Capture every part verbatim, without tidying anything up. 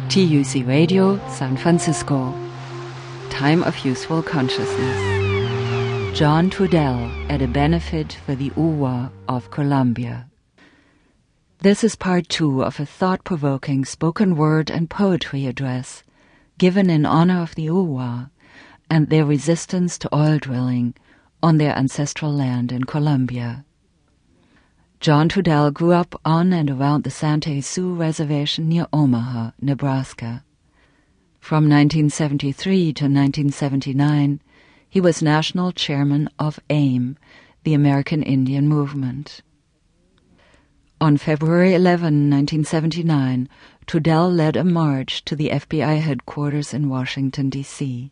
T U C Radio, San Francisco. Time of Useful Consciousness. John Trudell at a benefit for the U W A of Colombia. This is part two of a thought-provoking spoken word and poetry address given in honor of the U W A and their resistance to oil drilling on their ancestral land in Colombia. John Trudell grew up on and around the Santa Ysue Reservation near Omaha, Nebraska. From nineteen seventy-three to nineteen seventy-nine, he was national chairman of AIM, the American Indian Movement. On February eleventh, nineteen seventy-nine, Trudell led a march to the F B I headquarters in Washington, D C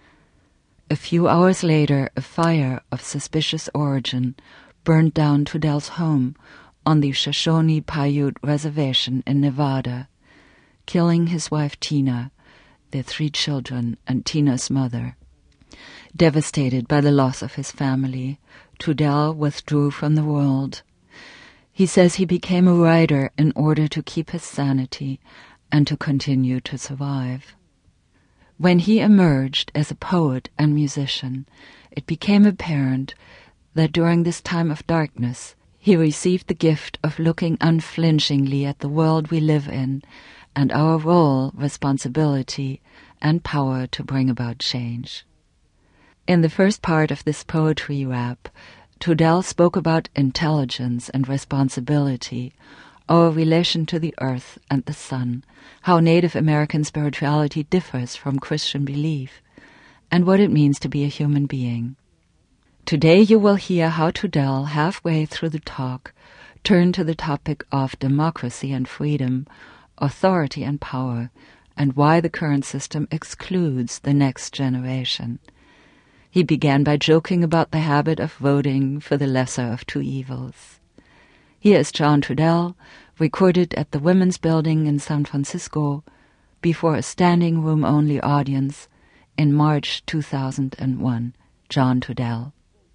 A few hours later, a fire of suspicious origin burned down Trudell's home on the Shoshone-Paiute Reservation in Nevada, killing his wife Tina, their three children, and Tina's mother. Devastated by the loss of his family, Trudell withdrew from the world. He says he became a writer in order to keep his sanity and to continue to survive. When he emerged as a poet and musician, it became apparent that during this time of darkness, he received the gift of looking unflinchingly at the world we live in and our role, responsibility, and power to bring about change. In the first part of this poetry rap, Trudell spoke about intelligence and responsibility, our relation to the earth and the sun, how Native American spirituality differs from Christian belief, and what it means to be a human being. Today you will hear how Trudell, halfway through the talk, turned to the topic of democracy and freedom, authority and power, and why the current system excludes the next generation. He began by joking about the habit of voting for the lesser of two evils. Here is John Trudell, recorded at the Women's Building in San Francisco before a standing room-only audience in March two thousand one. John Trudell.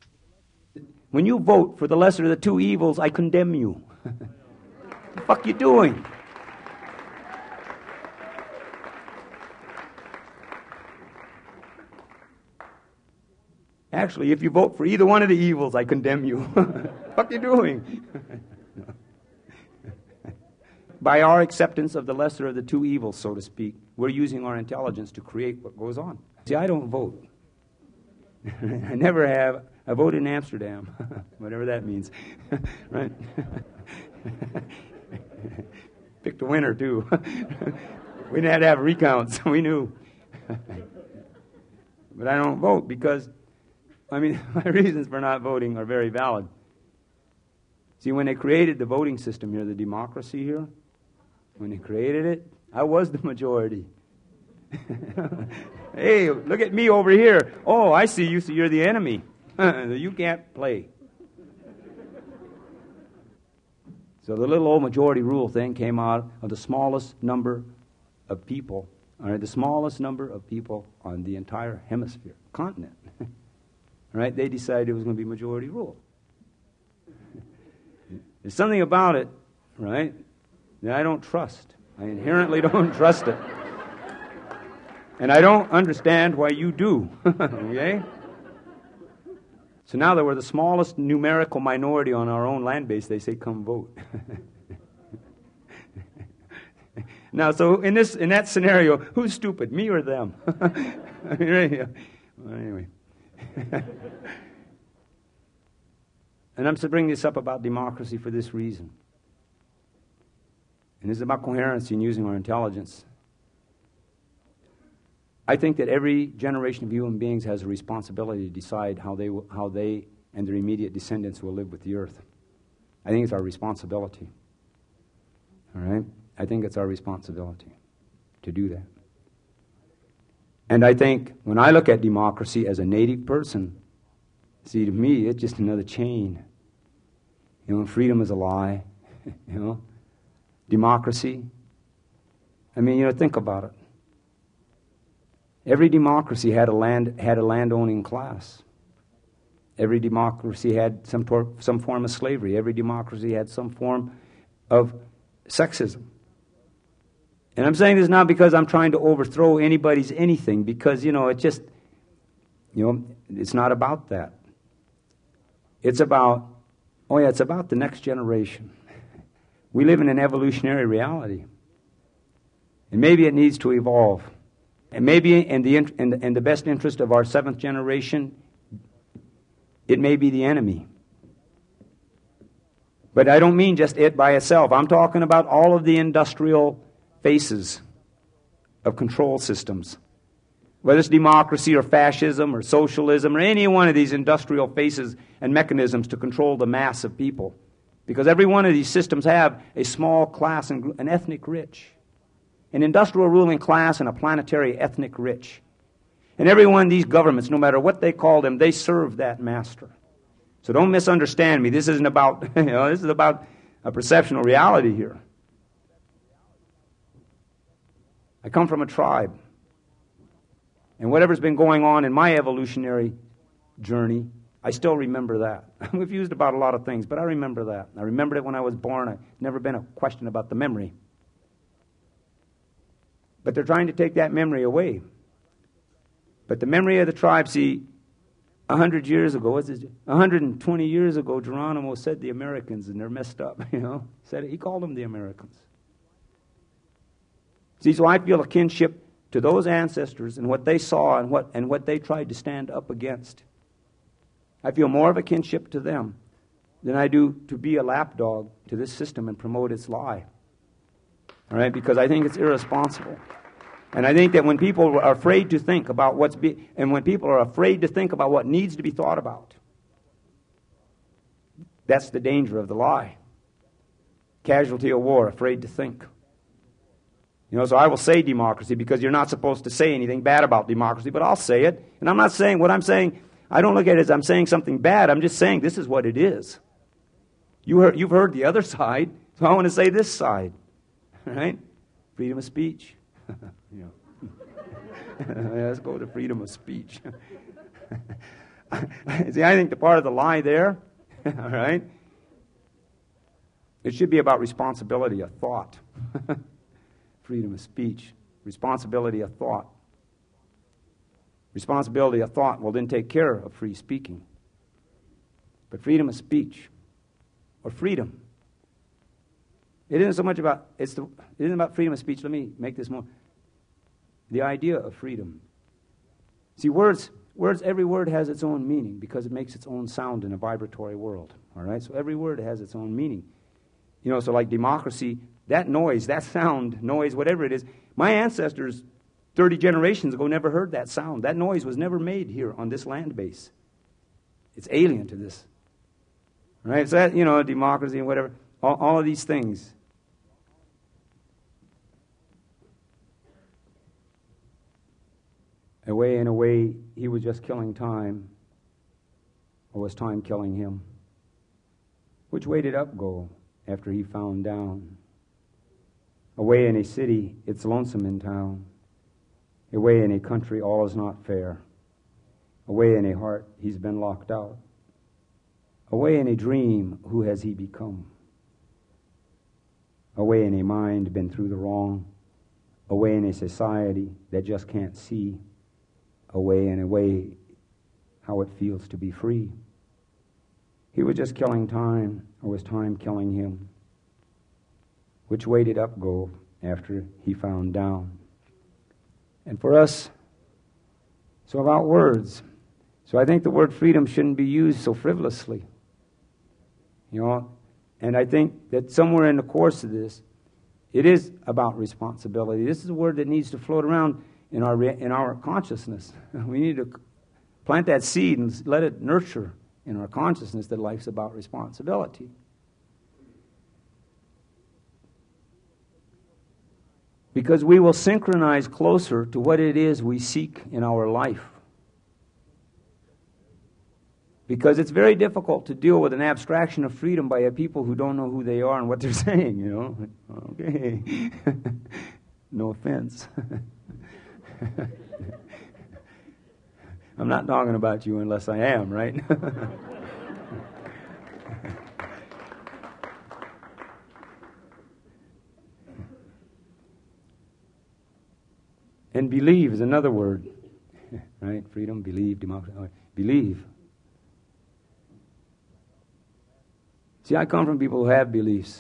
When you vote for the lesser of the two evils, I condemn you. What the fuck you doing? Actually, if you vote for either one of the evils, I condemn you. What the fuck you doing? By our acceptance of the lesser of the two evils, so to speak, we're using our intelligence to create what goes on. See, I don't vote. I never have. I voted in Amsterdam, whatever that means, right? Picked a winner, too. We didn't have to have recounts, we knew. But I don't vote because, I mean, my reasons for not voting are very valid. See, when they created the voting system here, the democracy here, when they created it, I was the majority. Hey, look at me over here. Oh, I see you, so you're the enemy. You can't play. So the little old majority rule thing came out of the smallest number of people, all right, the smallest number of people on the entire hemisphere, continent. All right, they decided it was going to be majority rule. There's something about it, right, that I don't trust. I inherently don't trust it. And I don't understand why you do, okay? So now that we're the smallest numerical minority on our own land base, they say, come vote. Now, so in this in that scenario, who's stupid, me or them? Well, anyway. And I'm to bring this up about democracy for this reason. And this is about coherency and using our intelligence. I think that every generation of human beings has a responsibility to decide how they will, how they and their immediate descendants will live with the earth. I think it's our responsibility. All right? I think it's our responsibility to do that. And I think when I look at democracy as a native person, see, to me, it's just another chain. You know, freedom is a lie. You know, democracy. I mean, you know, think about it. Every democracy had a land had a land-owning class. Every democracy had some tor- some form of slavery. Every democracy had some form of sexism. And I'm saying this not because I'm trying to overthrow anybody's anything, because, you know, it just, you know, it's not about that. It's about, oh yeah, it's about the next generation. We live in an evolutionary reality. And maybe it needs to evolve. And maybe in the, in the, in the best interest of our seventh generation, it may be the enemy. But I don't mean just it by itself. I'm talking about all of the industrial faces of control systems. Whether it's democracy or fascism or socialism or any one of these industrial faces and mechanisms to control the mass of people. Because every one of these systems have a small class and an ethnic rich. An industrial ruling class and a planetary ethnic rich. And every one of these governments, no matter what they call them, they serve that master. So don't misunderstand me. This isn't about, you know, this is about a perceptional reality here. I come from a tribe. And whatever's been going on in my evolutionary journey, I still remember that. I'm confused about a lot of things, but I remember that. I remembered it when I was born. I've never been a question about the memory. But they're trying to take that memory away. But the memory of the tribe, see, a hundred years ago, what's this, one hundred twenty years ago, Geronimo said the Americans, and they're messed up, you know. Said it, he called them the Americans. See, so I feel a kinship to those ancestors and what they saw and what and what they tried to stand up against. I feel more of a kinship to them than I do to be a lapdog to this system and promote its lie. All right, because I think it's irresponsible. And I think that when people are afraid to think about what's be, and when people are afraid to think about what needs to be thought about, that's the danger of the lie. Casualty of war, afraid to think. You know, so I will say democracy because you're not supposed to say anything bad about democracy, but I'll say it. And I'm not saying what I'm saying, I don't look at it as I'm saying something bad. I'm just saying this is what it is. You heard, you've heard the other side, so I want to say this side. Right? Freedom of speech. You know. Let's go to freedom of speech. See, I think the part of the lie there, all right, it should be about responsibility of thought. Freedom of speech. Responsibility of thought. Responsibility of thought will then take care of free speaking. But freedom of speech, or freedom, it isn't so much about, it's the, it isn't about freedom of speech. Let me make this more. The idea of freedom. See, words, words, every word has its own meaning because it makes its own sound in a vibratory world. All right? So every word has its own meaning. You know, so like democracy, that noise, that sound, noise, whatever it is, my ancestors thirty generations ago never heard that sound. That noise was never made here on this land base. It's alien to this. All right? So that, you know, democracy and whatever, all, all of these things. Away in a way, he was just killing time, or was time killing him? Which way did up go after he found down? Away in a city, it's lonesome in town. Away in a country, all is not fair. Away in a heart, he's been locked out. Away in a dream, who has he become? Away in a mind, been through the wrong. Away in a society that just can't see. Away and away, how it feels to be free. He was just killing time, or was time killing him? Which way did up go after he found down? And for us, so about words. So I think the word freedom shouldn't be used so frivolously. You know, and I think that somewhere in the course of this, it is about responsibility. This is a word that needs to float around in our in our consciousness. We need to plant that seed and let it nurture in our consciousness that life's about responsibility. Because we will synchronize closer to what it is we seek in our life. Because it's very difficult to deal with an abstraction of freedom by a people who don't know who they are and what they're saying, you know. Okay. No offense. I'm not talking about you unless I am, right? And believe is another word. Right? Freedom, believe, democracy. Believe. See, I come from people who have beliefs.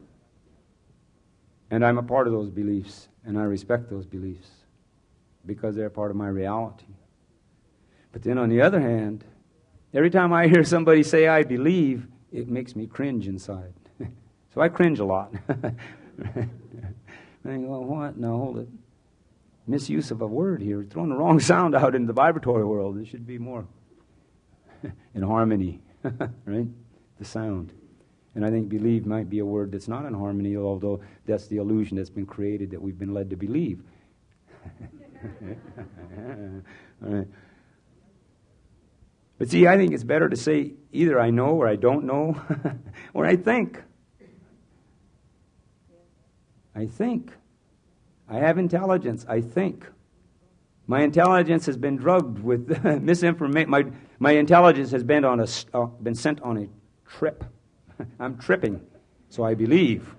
And I'm a part of those beliefs. And I respect those beliefs. Because they're part of my reality. But then on the other hand, every time I hear somebody say, I believe, it makes me cringe inside. So I cringe a lot. I think, well, what? No, hold it. Misuse of a word here. Throwing the wrong sound out in the vibratory world. It should be more in harmony, right? The sound. And I think believe might be a word that's not in harmony, although that's the illusion that's been created that we've been led to believe. All right. But see, I think it's better to say either I know or I don't know or I think. I think. I have intelligence. I think. My intelligence has been drugged with misinformation. My, my intelligence has been, on a, uh, been sent on a trip. I'm tripping, so I believe.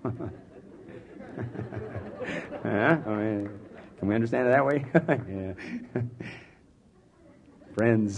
Yeah? I mean, can we understand it that way? Yeah. Friends.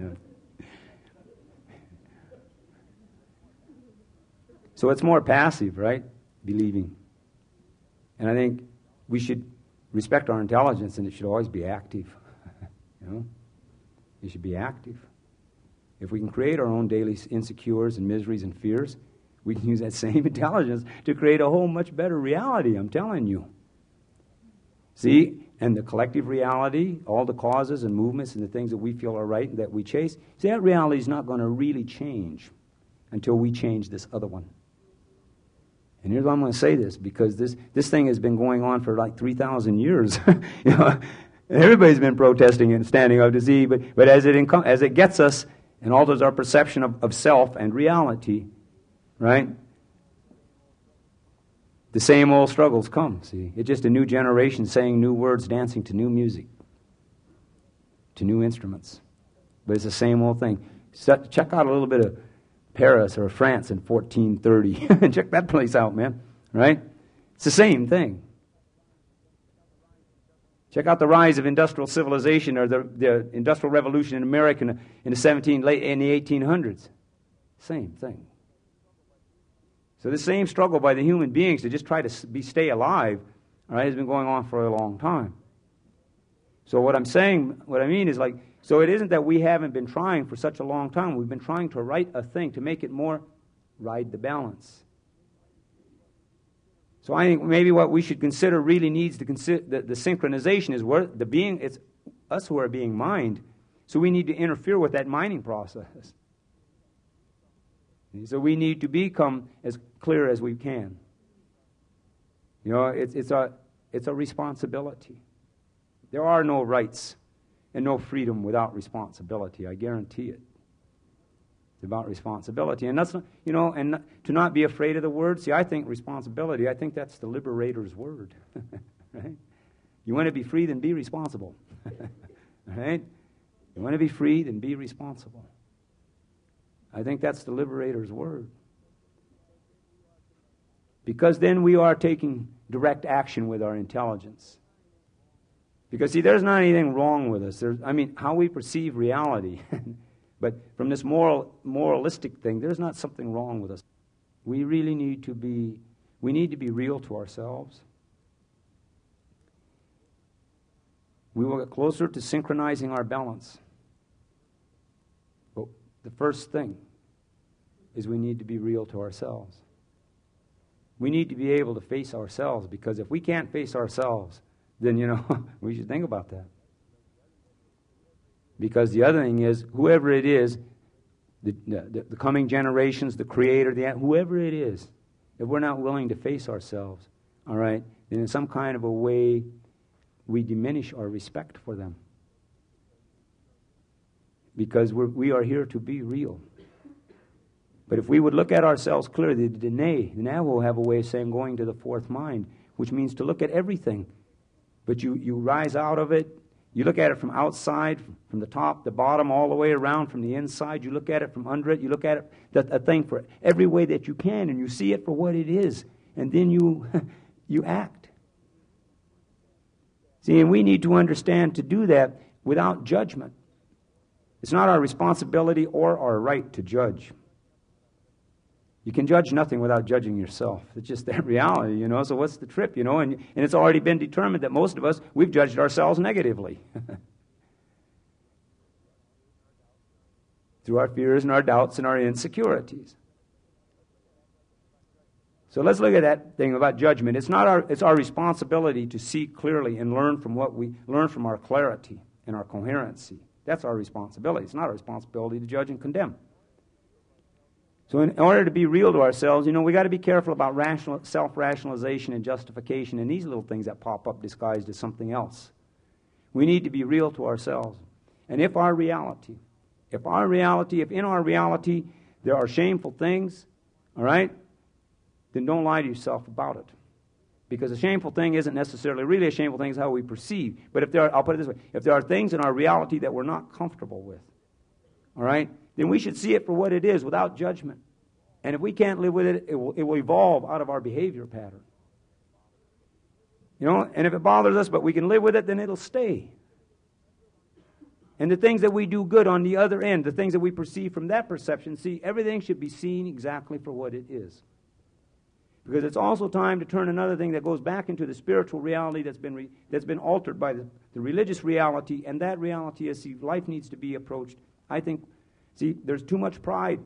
So it's more passive, right? Believing. And I think we should respect our intelligence, and it should always be active. You know? It should be active. If we can create our own daily insecurities and miseries and fears, we can use that same intelligence to create a whole much better reality, I'm telling you. See? And the collective reality, all the causes and movements and the things that we feel are right and that we chase, see, that reality is not going to really change until we change this other one. And here's why I'm going to say this, because this, this thing has been going on for like three thousand years. You know, everybody's been protesting and standing up to see, but, but as, it inco- as it gets us and alters our perception of, of self and reality, right, the same old struggles come, see. It's just a new generation saying new words, dancing to new music, to new instruments. But it's the same old thing. So, check out a little bit of Paris or France in fourteen thirty. Check that place out, man. Right? It's the same thing. Check out the rise of industrial civilization or the, the industrial revolution in America in the, in the seventeen late in the eighteen hundreds. Same thing. So the same struggle by the human beings to just try to be stay alive, all right, has been going on for a long time. So what I'm saying, what I mean is like, so it isn't that we haven't been trying for such a long time. We've been trying to write a thing to make it more ride the balance. So I think maybe what we should consider really needs to consider the, the synchronization is where the being, it's us who are being mined. So we need to interfere with that mining process. So we need to become as clear as we can. You know, it's, it's a it's a responsibility. There are no rights and no freedom without responsibility. I guarantee it. It's about responsibility, and that's not, you know, and not, to not be afraid of the word. See, I think responsibility. I think that's the liberator's word. Right? You want to be free, then be responsible. Right? You want to be free, then be responsible. I think that's the liberator's word. Because then we are taking direct action with our intelligence. Because, see, there's not anything wrong with us. There's, I mean, how we perceive reality. But from this moral, moralistic thing, there's not something wrong with us. We really need to be, we need to be real to ourselves. We will get closer to synchronizing our balance. But the first thing is we need to be real to ourselves. We need to be able to face ourselves, because if we can't face ourselves, then, you know, we should think about that. Because the other thing is, whoever it is, the, the, the coming generations, the Creator, the whoever it is, if we're not willing to face ourselves, all right, then in some kind of a way, we diminish our respect for them. Because we're, we are here to be real. But if we would look at ourselves clearly, the Dene, the Navajo have a way of saying going to the fourth mind, which means to look at everything. But you, you rise out of it. You look at it from outside, from the top, the bottom, all the way around, from the inside. You look at it from under it. You look at it, that, a thing for every way that you can, and you see it for what it is. And then you, you act. See, and we need to understand to do that without judgment. It's not our responsibility or our right to judge. You can judge nothing without judging yourself. It's just that reality, you know. So what's the trip, you know? And, and it's already been determined that most of us, we've judged ourselves negatively. Through our fears and our doubts and our insecurities. So let's look at that thing about judgment. It's not our it's our responsibility to see clearly and learn from what we learn from our clarity and our coherency. That's our responsibility. It's not our responsibility to judge and condemn. So in order to be real to ourselves, you know, we got to be careful about rational, self-rationalization and justification and these little things that pop up disguised as something else. We need to be real to ourselves. And if our reality, if our reality, if in our reality there are shameful things, all right, then don't lie to yourself about it. Because a shameful thing isn't necessarily really a shameful thing, it's how we perceive. But if there are, I'll put it this way, if there are things in our reality that we're not comfortable with, all right, then we should see it for what it is without judgment. And if we can't live with it, it will, it will evolve out of our behavior pattern. You know, and if it bothers us, but we can live with it, then it'll stay. And the things that we do good on the other end, the things that we perceive from that perception, see, everything should be seen exactly for what it is. Because it's also time to turn another thing that goes back into the spiritual reality that's been re, that's been altered by the, the religious reality, and that reality is, see, life needs to be approached. I think, see, there's too much pride.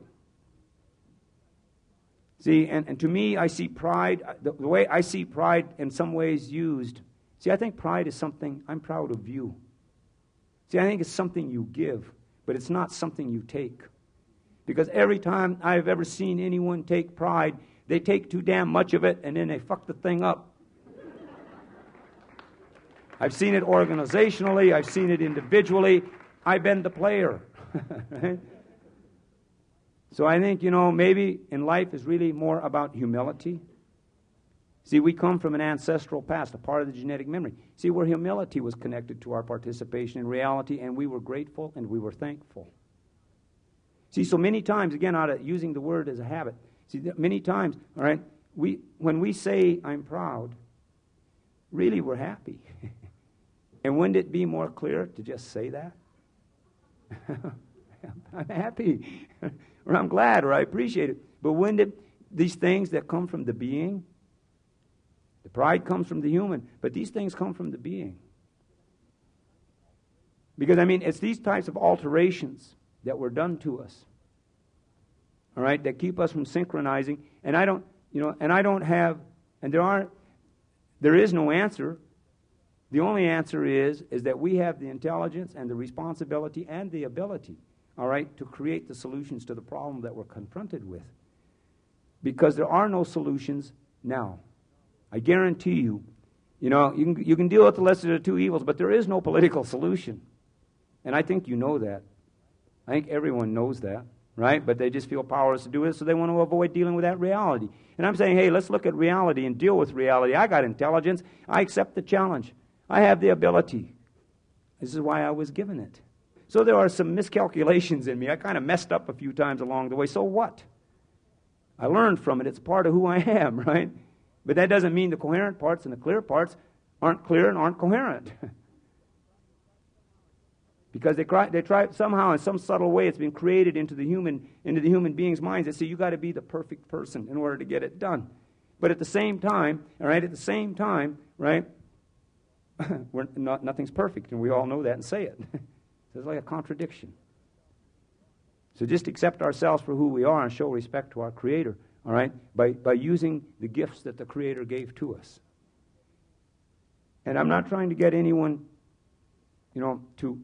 See, and, and to me, I see pride, the, the way I see pride in some ways used, see, I think pride is something, I'm proud of you. See, I think it's something you give, but it's not something you take. Because every time I've ever seen anyone take pride, they take too damn much of it, and then they fuck the thing up. I've seen it organizationally. I've seen it individually. I've been the player. Right? So I think, you know, maybe in life is really more about humility. See, we come from an ancestral past, a part of the genetic memory. See, where humility was connected to our participation in reality, and we were grateful and we were thankful. See, so many times, again, out of using the word as a habit, see, many times, all right, we when we say, I'm proud, really we're happy. And wouldn't it be more clear to just say that? I'm happy, or I'm glad, or I appreciate it. But wouldn't it, these things that come from the being, the pride comes from the human, but these things come from the being. Because, I mean, it's these types of alterations that were done to us, all right, that keep us from synchronizing. And I don't, you know, and I don't have, and there are, there is no answer. The only answer is, is that we have the intelligence and the responsibility and the ability, all right, to create the solutions to the problem that we're confronted with. Because there are no solutions now. I guarantee you, you know, you can, you can deal with the lesser of the two evils, but there is no political solution. And I think you know that. I think everyone knows that, right? But they just feel powerless to do it, so they want to avoid dealing with that reality. And I'm saying, hey, let's look at reality and deal with reality. I got intelligence. I accept the challenge. I have the ability. This is why I was given it. So there are some miscalculations in me. I kind of messed up a few times along the way. So what? I learned from it. It's part of who I am, right? But that doesn't mean the coherent parts and the clear parts aren't clear and aren't coherent. Because they try, they try somehow in some subtle way it's been created into the human into the human being's minds that say you got to be the perfect person in order to get it done. But at the same time, all right, at the same time, right, we're not, nothing's perfect, and we all know that and say it. So it's like a contradiction. So just accept ourselves for who we are and show respect to our Creator, all right, by, by using the gifts that the Creator gave to us. And I'm not trying to get anyone, you know, to...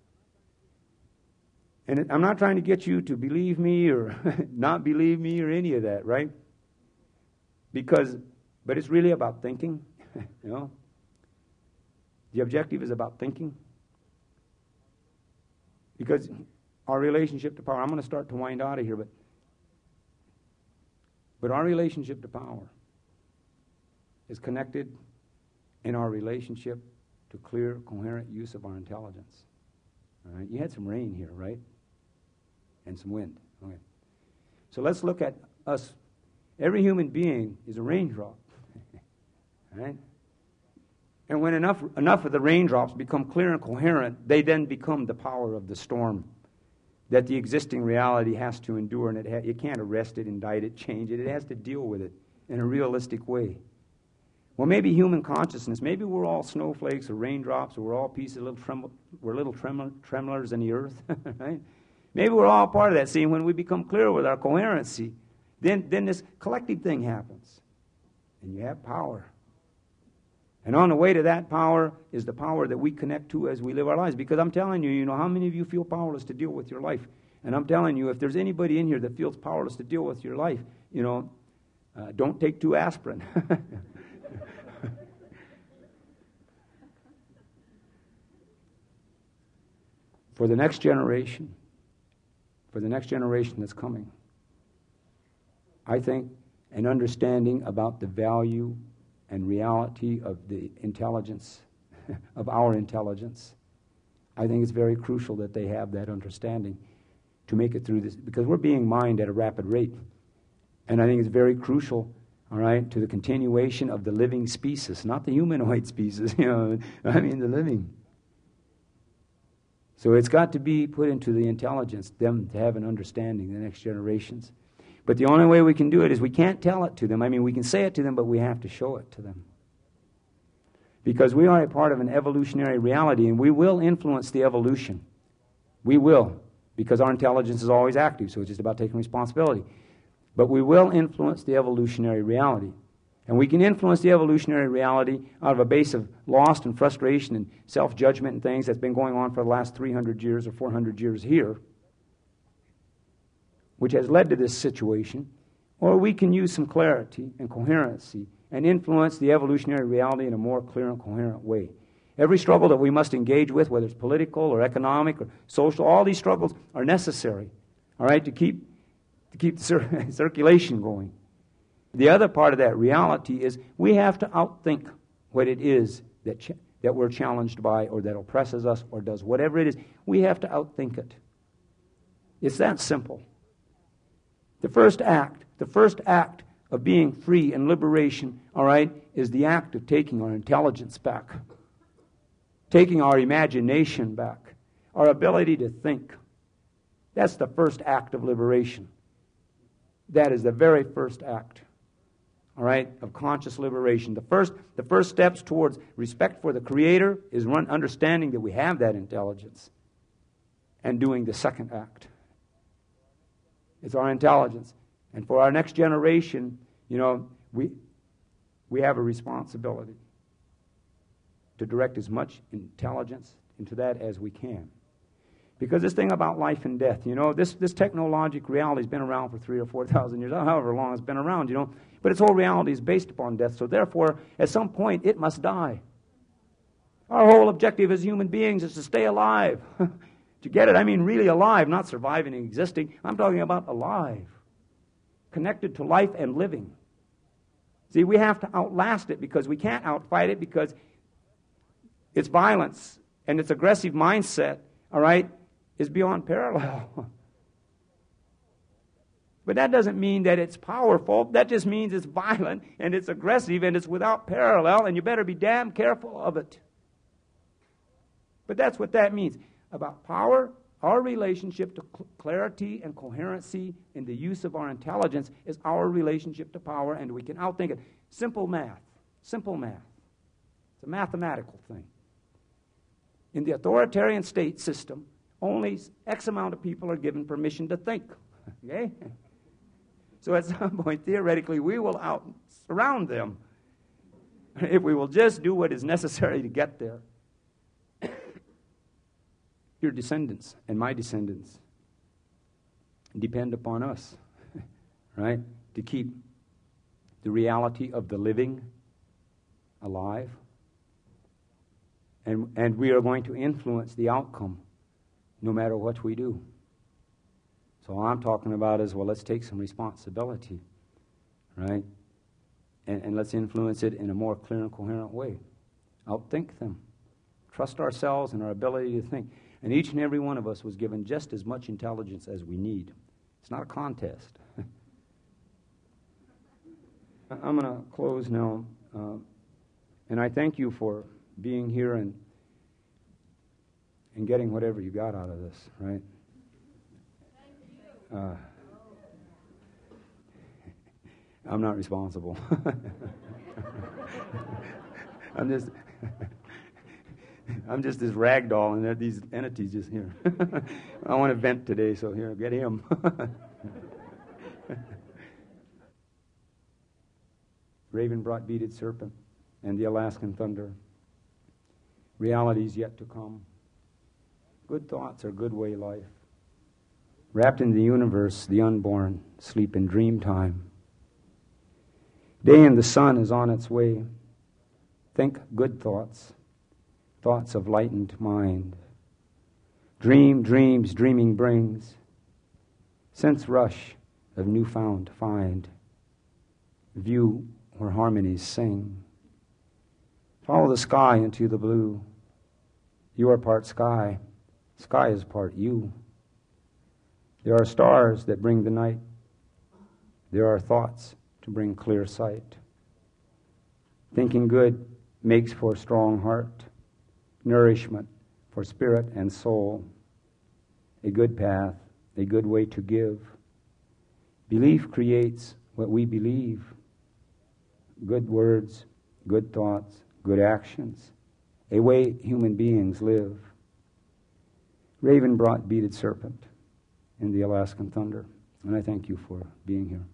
And I'm not trying to get you to believe me or not believe me or any of that, right? Because, but it's really about thinking, you know. The objective is about thinking. Because our relationship to power, I'm going to start to wind out of here, but, but our relationship to power is connected in our relationship to clear, coherent use of our intelligence. All right? You had some rain here, right? And some wind. Okay. So let's look at us. Every human being is a raindrop. All right? And when enough, enough of the raindrops become clear and coherent, they then become the power of the storm that the existing reality has to endure. And it, ha- it can't arrest it, indict it, change it. It has to deal with it in a realistic way. Well, maybe human consciousness, maybe we're all snowflakes or raindrops, or we're all pieces, little tremble, we're little tremor, tremblers in the earth, right? Maybe we're all part of that. See, when we become clear with our coherency, then, then this collective thing happens. And you have power. And on the way to that power is the power that we connect to as we live our lives. Because I'm telling you, you know, how many of you feel powerless to deal with your life? And I'm telling you, if there's anybody in here that feels powerless to deal with your life, you know, uh, don't take two aspirin. For the next generation, for the next generation that's coming, I think an understanding about the value and reality of the intelligence, of our intelligence, I think it's very crucial that they have that understanding to make it through this, because we're being mined at a rapid rate. And I think it's very crucial, all right, to the continuation of the living species, not the humanoid species, you know, I mean the living. So it's got to be put into the intelligence, them to have an understanding, the next generations. But the only way we can do it is we can't tell it to them. I mean, we can say it to them, but we have to show it to them. Because we are a part of an evolutionary reality, and we will influence the evolution. We will, because our intelligence is always active, so it's just about taking responsibility. But we will influence the evolutionary reality. And we can influence the evolutionary reality out of a base of loss and frustration and self-judgment and things that's been going on for the last three hundred years or four hundred years here, which has led to this situation. Or we can use some clarity and coherency and influence the evolutionary reality in a more clear and coherent way. Every struggle that we must engage with, whether it's political or economic or social, all these struggles are necessary, all right, to keep, to keep the cir- circulation going. The other part of that reality is we have to outthink what it is that ch- that we're challenged by, or that oppresses us, or does whatever it is. We have to outthink it. It's that simple. The first act, the first act of being free and liberation, all right, is the act of taking our intelligence back, taking our imagination back, our ability to think. That's the first act of liberation. That is the very first act, all right, of conscious liberation. The first, the first steps towards respect for the Creator is one, understanding that we have that intelligence, and doing the second act. It's our intelligence. And for our next generation, you know, we, we have a responsibility to direct as much intelligence into that as we can. Because this thing about life and death, you know, this, this technologic reality has been around for three or four thousand years, however long it's been around, you know, but its whole reality is based upon death. So therefore, at some point, it must die. Our whole objective as human beings is to stay alive. To get it, I mean really alive, not surviving and existing. I'm talking about alive, connected to life and living. See, we have to outlast it, because we can't outfight it, because its violence and its aggressive mindset, all right, is beyond parallel. But that doesn't mean that it's powerful. That just means it's violent and it's aggressive and it's without parallel, and you better be damn careful of it. But that's what that means. About power, our relationship to cl- clarity and coherency in the use of our intelligence is our relationship to power, and we can outthink it. Simple math. Simple math. It's a mathematical thing. In the authoritarian state system, only X amount of people are given permission to think. Okay? So at some point, theoretically, we will out surround them if we will just do what is necessary to get there. Your descendants and my descendants depend upon us, right, to keep the reality of the living alive. And, and we are going to influence the outcome no matter what we do. So all I'm talking about is, well, let's take some responsibility, right? And, and let's influence it in a more clear and coherent way. Outthink them. Trust ourselves and our ability to think. And each and every one of us was given just as much intelligence as we need. It's not a contest. I'm going to close now. Uh, And I thank you for being here and and getting whatever you got out of this, right? Uh, I'm not responsible. I'm just I'm just this rag doll, and there are these entities just here. I want to vent today, so here, get him. Raven brought beaded serpent and the Alaskan thunder. Realities yet to come. Good thoughts are good way life. Wrapped in the universe, the unborn sleep in dream time. Day and the sun is on its way. Think good thoughts, thoughts of lightened mind. Dream dreams dreaming brings. Sense rush of newfound find. View where harmonies sing. Follow the sky into the blue. You are part sky. Sky is part you. There are stars that bring the night. There are thoughts to bring clear sight. Thinking good makes for strong heart, nourishment for spirit and soul, a good path, a good way to give. Belief creates what we believe. Good words, good thoughts, good actions, a way human beings live. Raven brought beaded serpent in the Alaskan thunder, and I thank you for being here.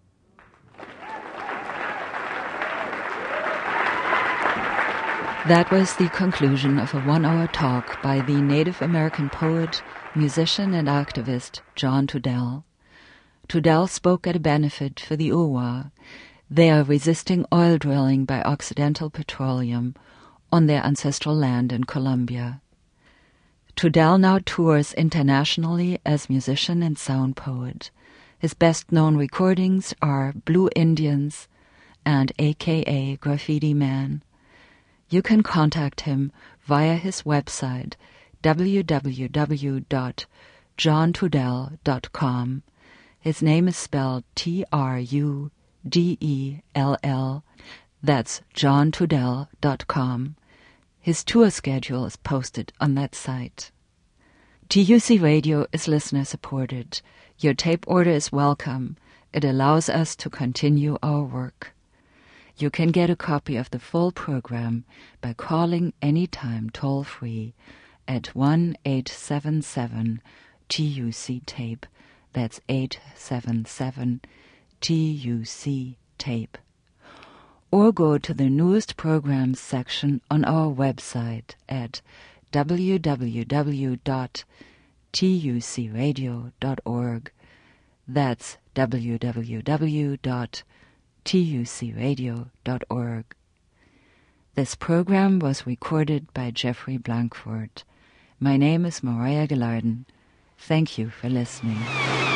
That was the conclusion of a one-hour talk by the Native American poet, musician, and activist John Tudell. Tudell spoke at a benefit for the Uwa. They are resisting oil drilling by Occidental Petroleum on their ancestral land in Colombia. Tudell now tours internationally as musician and sound poet. His best-known recordings are Blue Indians and A K A Graffiti Man. You can contact him via his website, w w w dot john tudell dot com. His name is spelled T R U D E L L. That's john tudell dot com. His tour schedule is posted on that site. T U C Radio is listener-supported. Your tape order is welcome. It allows us to continue our work. You can get a copy of the full program by calling anytime toll-free at one eight seven seven T U C tape. That's eight seven seven T U C tape. Or go to the newest programs section on our website at w w w dot t u c radio dot org. That's w w w dot t u c radio dot org. This program was recorded by Jeffrey Blankford. My name is Mariah Gilardin. Thank you for listening.